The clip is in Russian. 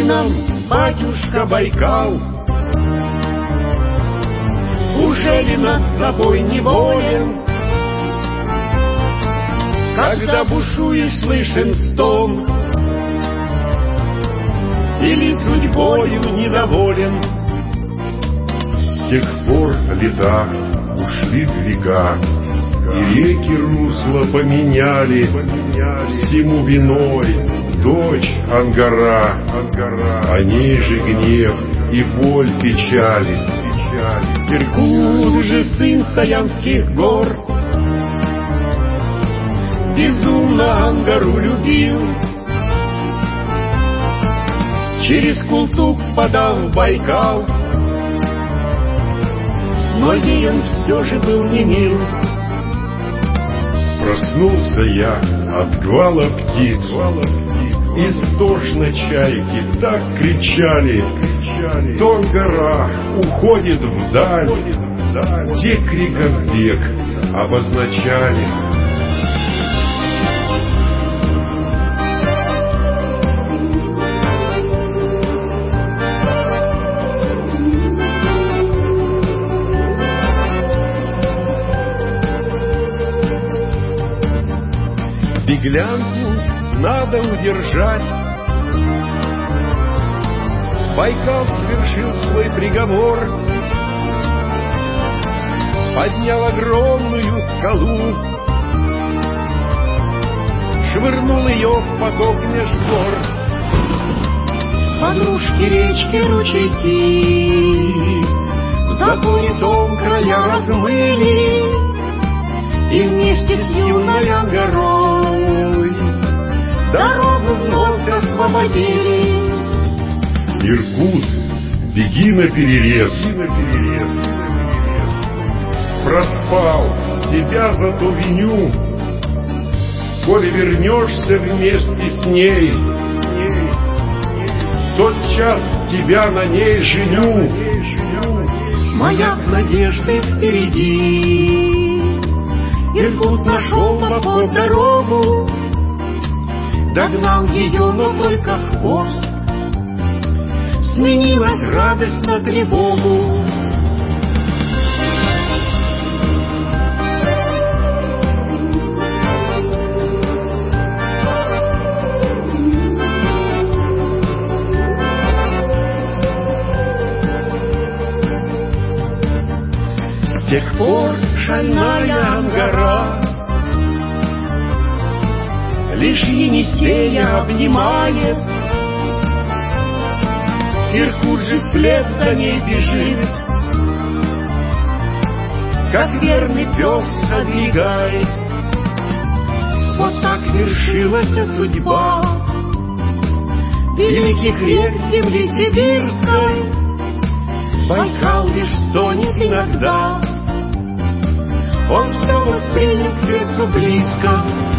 нам, батюшка Байкал? Уже ли над собой неволен? Когда бушуешь, слышен стон, или судьбою недоволен? С тех пор лета ушли в века, и реки русла поменяли. Всему виной дочь Ангара, о ней же гнев и боль печали. Иркут же сын Саянских гор, безумно Ангару любил. Через Култук впадал в Байкал, но ей он все же был не мил. Проснулся я от гвала птиц, истошно чайки так кричали. То Ангара уходит вдаль, те криком век обозначали. Беглянку надо удержать. Байкал совершил свой приговор, поднял огромную скалу, швырнул ее в поток меж гор. Подружки, речки, ручейки в запоре том края размыли, и вместе с юной Ангарой дорогу вновь освободили. Иркут, беги наперерез, проспал, тебя зато виню. Коли вернешься вместе с ней, тот час тебя на ней женю. Маяк надежды впереди, Иркут нашел в обход дорогу, догнал ее, но только хвост. Сменилась радость на тревогу. С тех пор шальная Ангара лишь Енисея обнимает. Иркут же вслед за ней бежит, как верный пес одвигает. Вот так вершилась судьба великих рек земли сибирской. Байкал лишь стонет иногда, он все воспринял к сердцу близко.